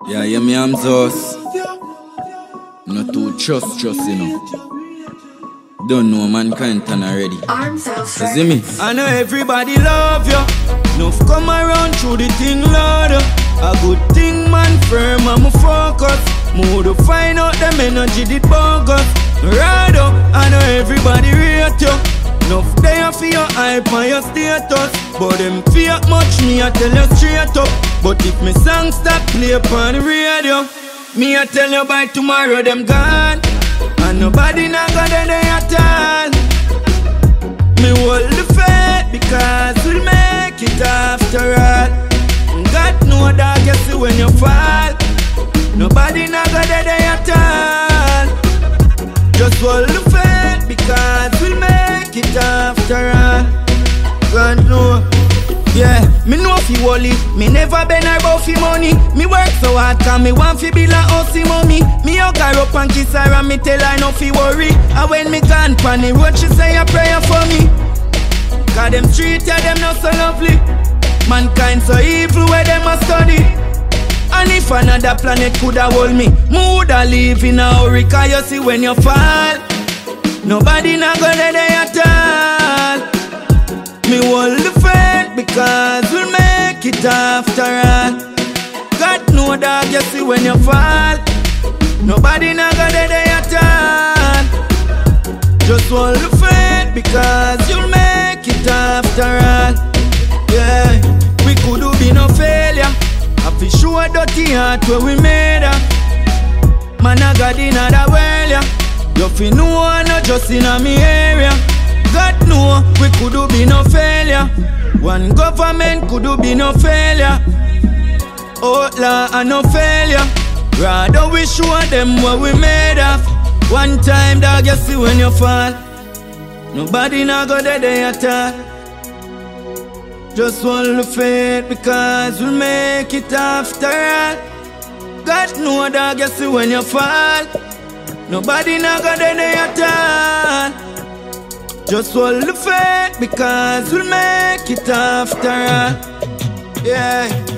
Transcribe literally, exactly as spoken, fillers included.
Yeah, yeah, me am Zeus. Not too trust, trust, you know. Don't know mankind turn already. You see me? I know everybody love you. Enough come around through the thing, Lord. A good thing, man, firm, I'm a focus. More to find out them energy did bogus. Rather, I know everybody rate you. Enough there for your hype and your status. But them fear much, me I tell you straight up. But if me song stop play upon the radio, me I tell you by tomorrow them gone. And nobody not gonna day at all. Me hold the faith because we'll make it after all. God know dog you see when you fall. Nobody not gonna day at all. Just hold the faith because we'll make it after all. God know. Yeah, me know fi wally. Me never been about fi money. Me work so hard cause me want fi build a house fi mommy. Me hug her up and kiss her and me tell her no fi worry. And when me gone pon the road she say a prayer for me. Cause them street yeah them not so lovely. Mankind so evil where them a study. And if another planet coulda hold me, me woulda live in a hurry. Cause you see when you fall, nobody not gonna die at all. Me hold the faith because we'll make it after all. God know dog you see when you fall, nobody not gonna die at all. Just hold the faith because you'll make it after all. Yeah, we could do be no failure. I fi show a dirty heart where we made her. Man I got in other world, yeah. You fi know I not just in a me area. God know we could do be no failure. One government could do be no failure. Outlaw and no failure. Rather we show them what we made of. One time dog you see when you fall, nobody not go there day at all. Just hold the faith because we'll make it after all. God know dog you see when you fall, nobody not go there day at all. Just hold the faith because we'll make it after all. Yeah.